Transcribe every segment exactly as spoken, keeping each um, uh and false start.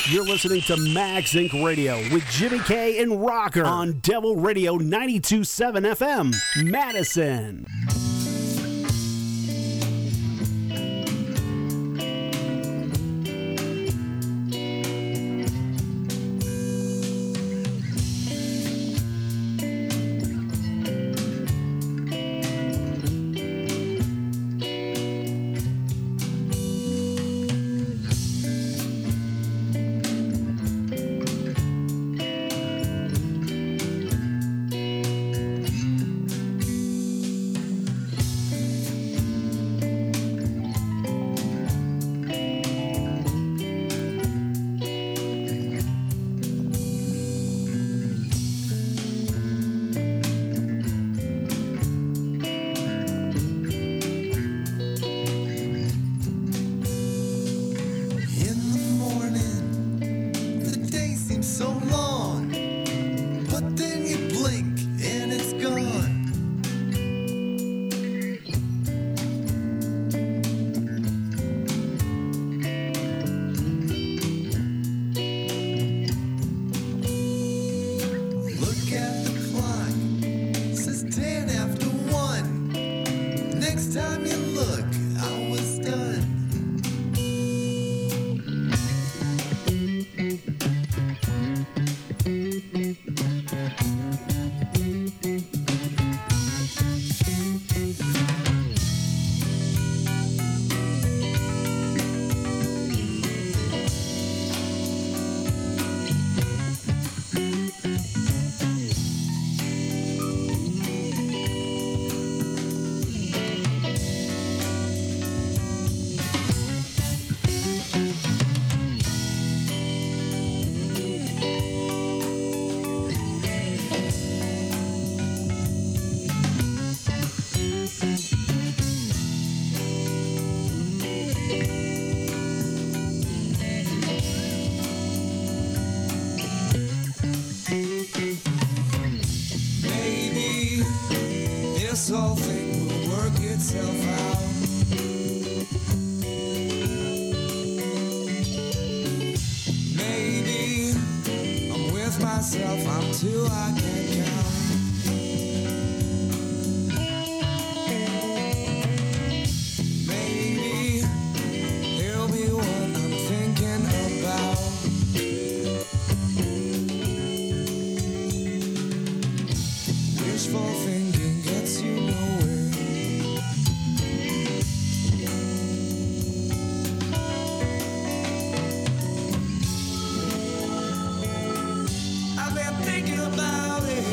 You're listening to Max Incorporated. Radio with Jimmy K and Rocker on Devil Radio ninety-two point seven F M, Madison. I've been thinking about it.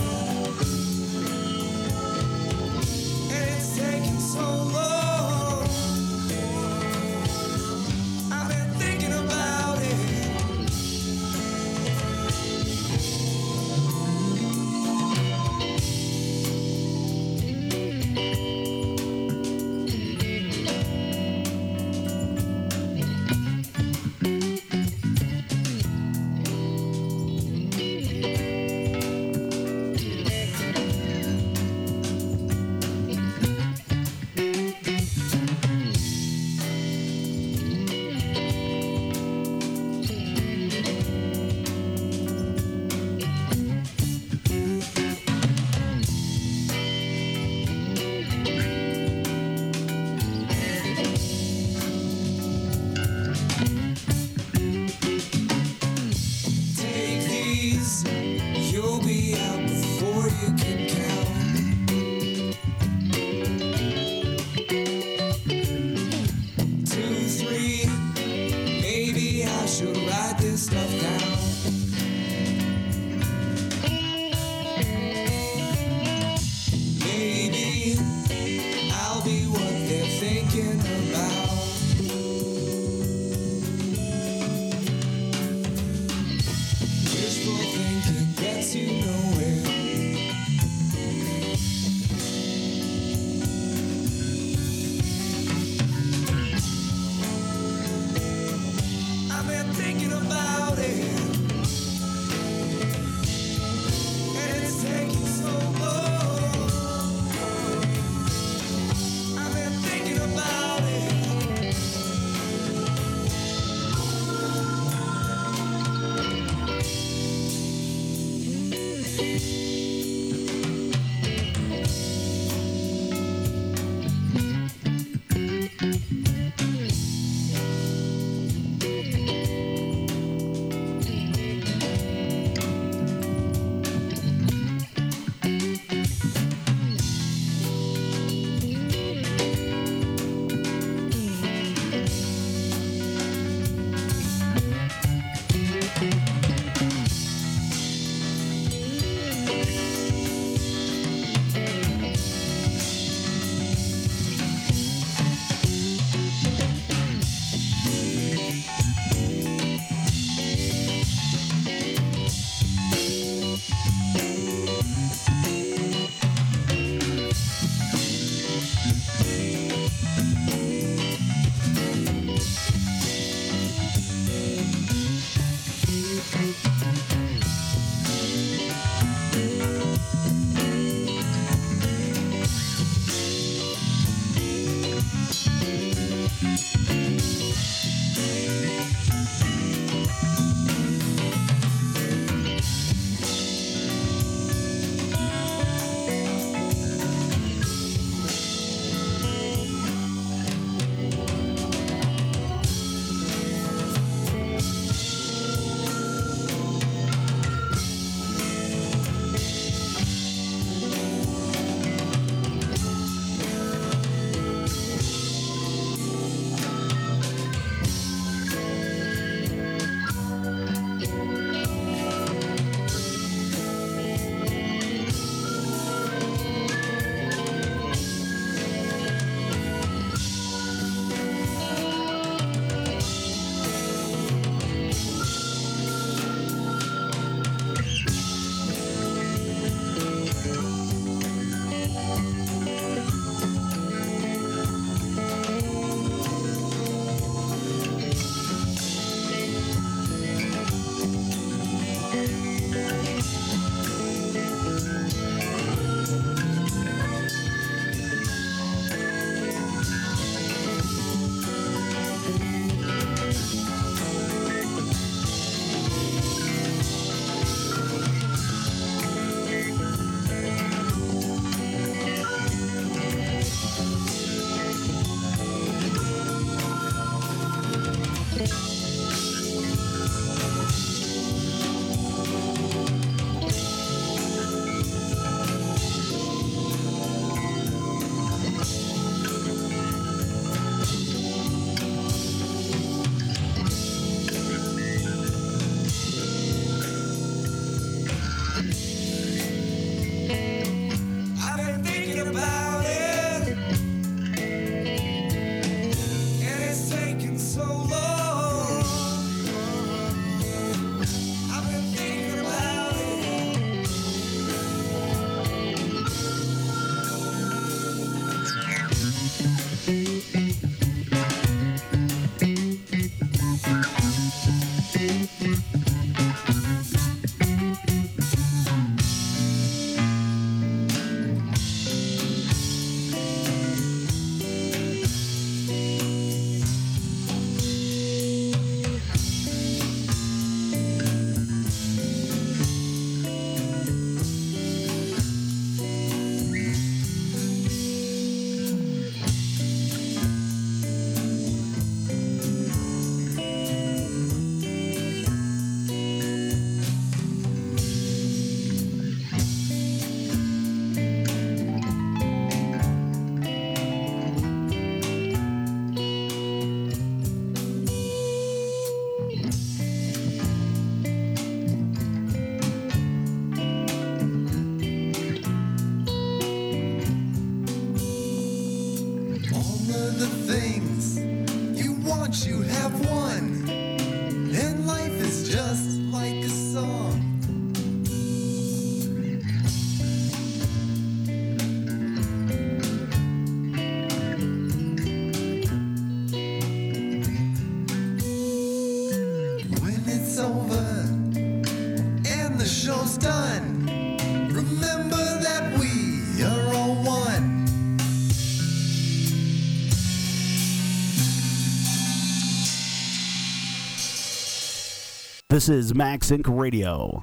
This is Max Inc Radio.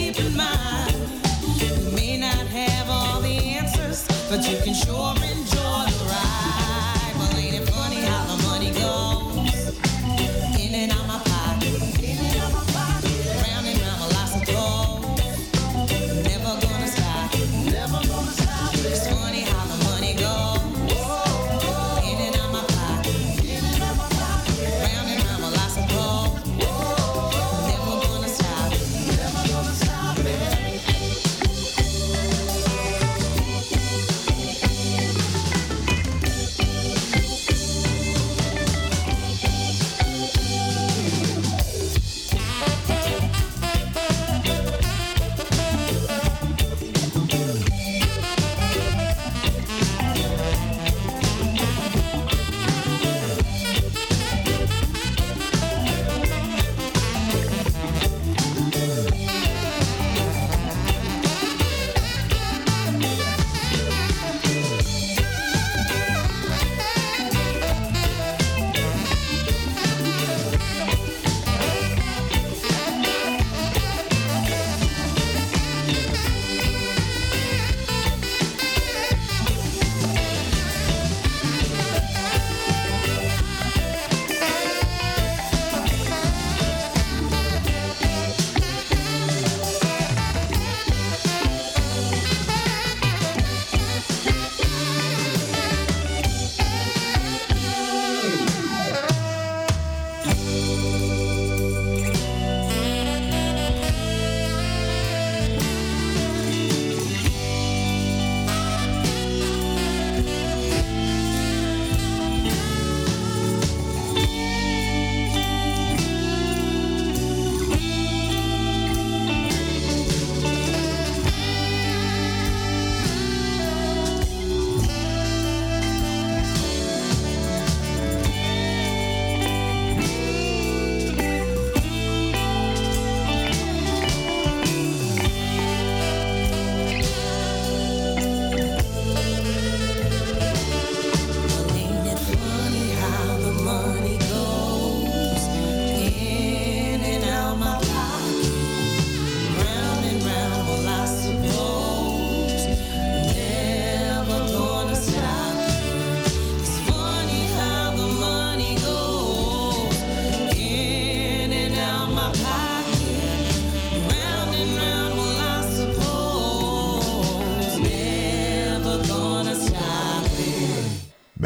But you can sure enjoy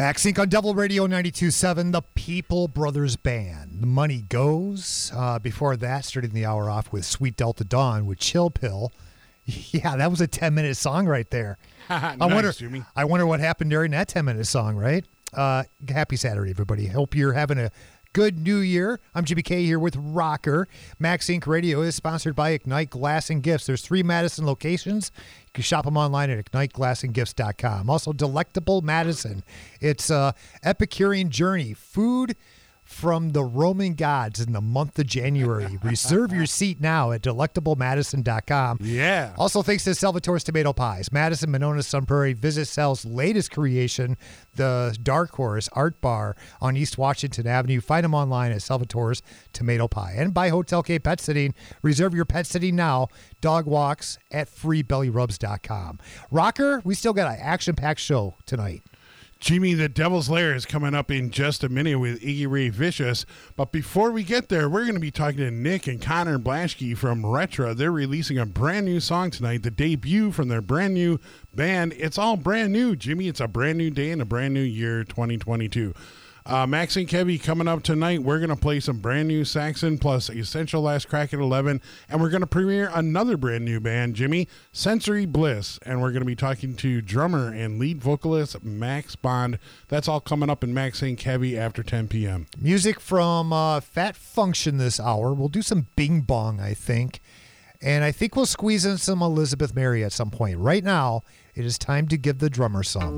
Backsync on Devil Radio ninety-two point seven, the People Brothers Band. The Money Goes. Uh, before that, starting the hour off with Sweet Delta Dawn with Chill Pill. Yeah, that was a ten-minute song right there. nice, I wonder, Jimmy. I wonder what happened during that ten-minute song, right? Uh, happy Saturday, everybody. Hope you're having a good new year. I'm Jimmy K here with Rocker. Max Inc Radio is sponsored by Ignite Glass and Gifts. There's three Madison locations. You can shop them online at ignite glass and gifts dot com. Also, Delectable Madison. It's a Epicurean journey. Food from the Roman gods in the month of January. Reserve your seat now at delectable madison dot com. Yeah. Also, thanks to Salvatore's Tomato Pies. Madison, Monona, Sun Prairie. Visit Sal's latest creation, the Dark Horse Art Bar on East Washington Avenue. Find them online at Salvatore's Tomato Pie. And by Hotel K Pet Sitting. Reserve your pet sitting now. Dog walks at free belly rubs dot com. Rocker, we still got an action-packed show tonight. Jimmy, the Devil's Lair is coming up in just a minute with Iggy Ray Vicious. But before we get there, we're going to be talking to Nick and Connor Blaschke from Retra. They're releasing a brand new song tonight, the debut from their brand new band. It's all brand new, Jimmy. It's a brand new day and a brand new year, twenty twenty-two. Uh, Max and Kevy coming up tonight. We're going to play some brand new Saxon plus Essential Last Crack at eleven. And we're going to premiere another brand new band, Jimmy, Sensory Bliss. And we're going to be talking to drummer and lead vocalist Max Bond. That's all coming up in Max and Kevy after ten p.m. Music from uh, Fat Function this hour. We'll do some Bing Bong, I think. And I think we'll squeeze in some Elizabeth Mary at some point. Right now, it is time to give the drummer some.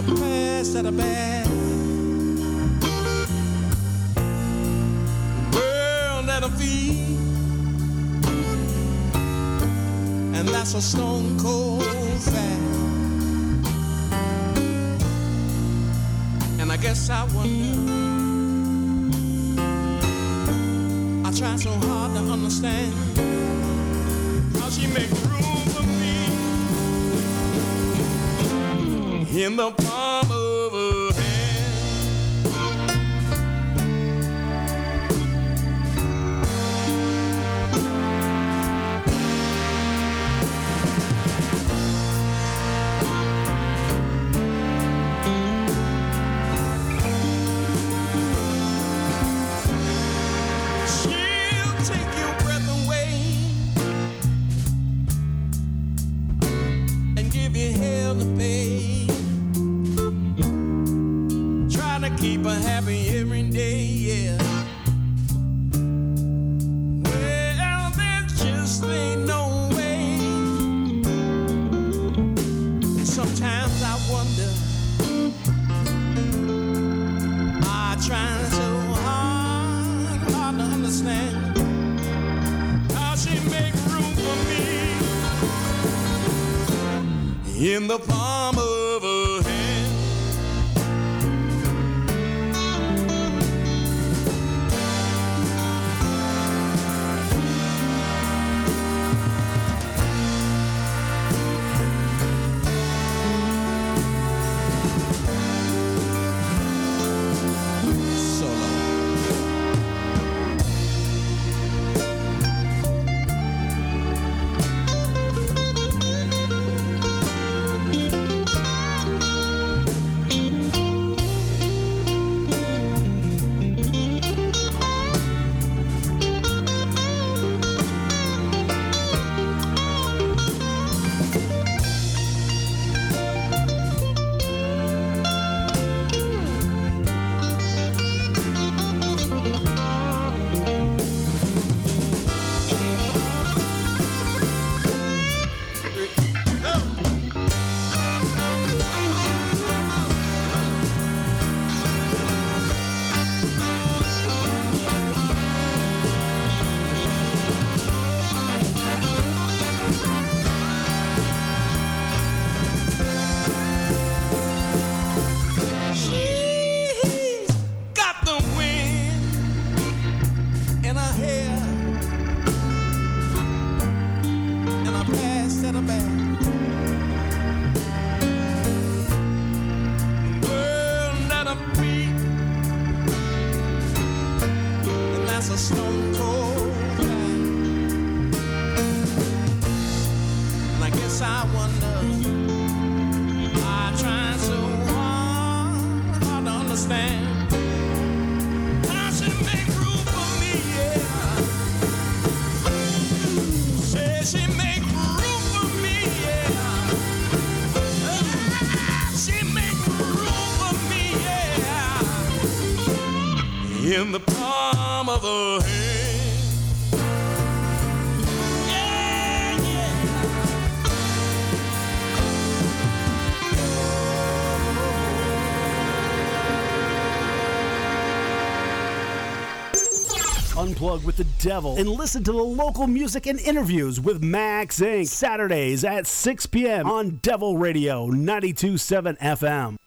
past that are bad, world that are feed, and that's a stone cold fact. And I guess I wonder, I try so hard to understand how she makes room for me in the palm of her hand. She'll take your breath away and give you hell to pay. Keep her happy every day, yeah. Well, there just ain't no way. Sometimes I wonder, I try so hard, hard to understand how she make room for me in the palm of her hand. In the palm of her hand. Yeah, yeah. Unplug with the devil and listen to the local music and interviews with Max Incorporated. Saturdays at six p.m. on Devil Radio ninety-two point seven F M.